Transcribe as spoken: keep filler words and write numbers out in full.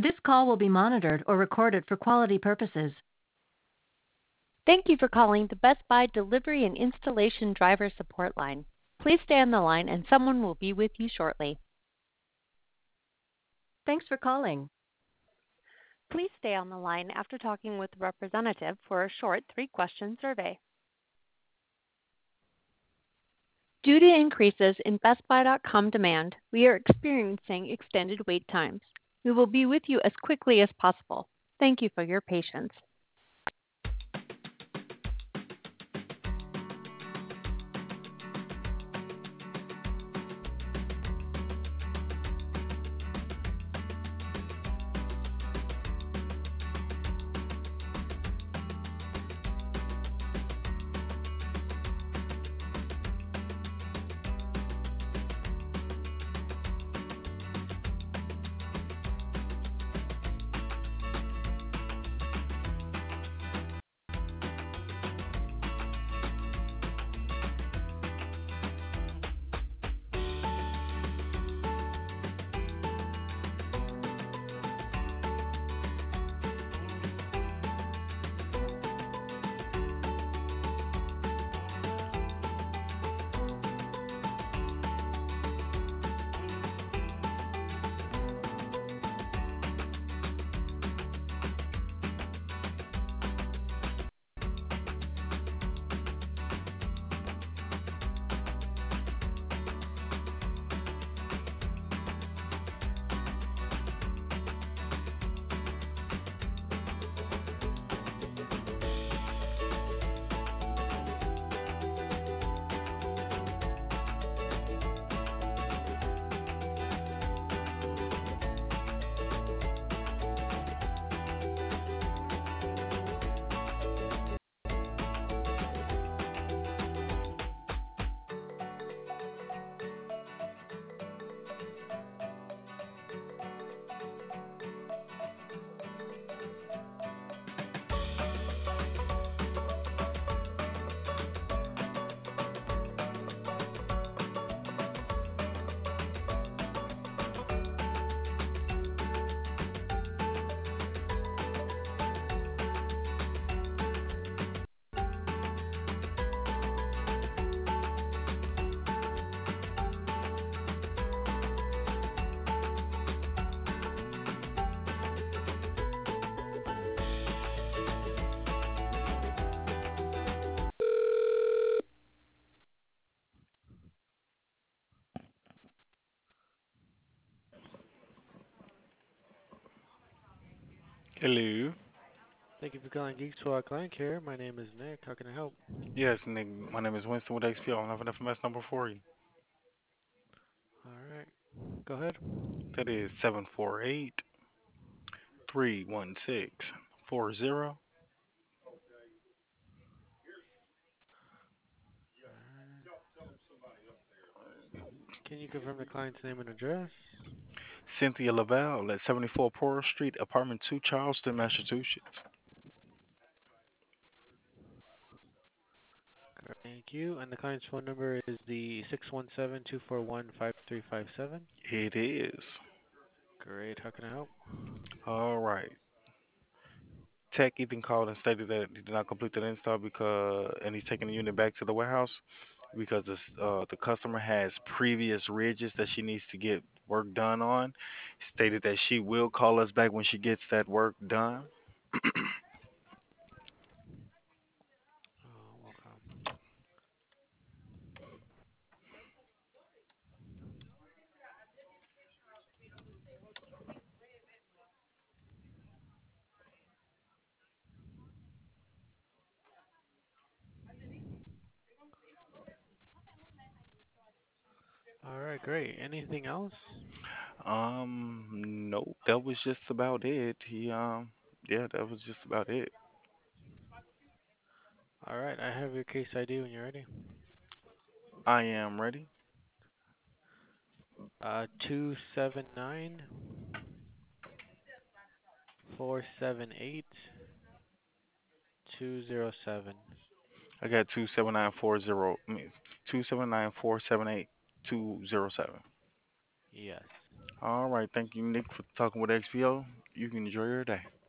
This call will be monitored or recorded for quality purposes. Thank you for calling the Best Buy Delivery and Installation Driver Support Line. Please stay on the line and someone will be with you shortly. Thanks for calling. Please stay on the line after talking with a representative for a short three-question survey. Due to increases in Best Buy dot com demand, we are experiencing extended wait times. We will be with you as quickly as possible. Thank you for your patience. Hello. Thank you for calling Geeks Squad Client Care. My name is Nick. How can I help? Yes, Nick. My name is Winston with X P. I have an F M S number for you. All right. Go ahead. That is seven four eight three one six four zero. Can you confirm the client's name and address? Cynthia Lavelle at seventy-four Pearl Street, apartment two, Charleston, Massachusetts. Thank you. And the client's phone number is the six one seven, two four one, five three five seven. It is. Great. How can I help? All right. Tech even called and stated that he did not complete the install because, and he's taking the unit back to the warehouse because this, uh, the customer has previous ridges that she needs to get work done on. Stated that she will call us back when she gets that work done. Oh, welcome. All right. Great. Anything else? Um, nope, that was just about it. He, um, yeah, that was just about it. All right. I have your case I D when you're ready. I am ready. Uh, two seven nine, four seven eight, two zero seven. I got two seven nine four zero. I mean, two seven nine four seven eight two zero seven. Yes. All right. Thank you, Nick, for talking with X P O. You can enjoy your day.